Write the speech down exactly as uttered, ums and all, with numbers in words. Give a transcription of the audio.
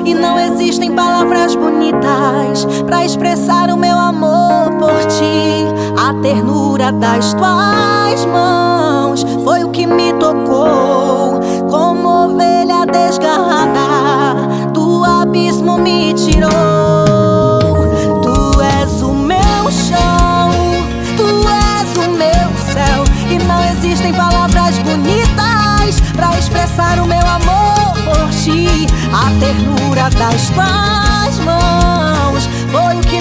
E não existem palavras bonitas pra expressar o meu amor por ti. A ternura das tuas mãos foi o que me tocou. Como ovelha desgarrada, do abismo me tirou. Tu és o meu chão, tu és o meu céu. E não existem palavras bonitas pra expressar o meu amor por ti. A ternura das tuas mãos foi o que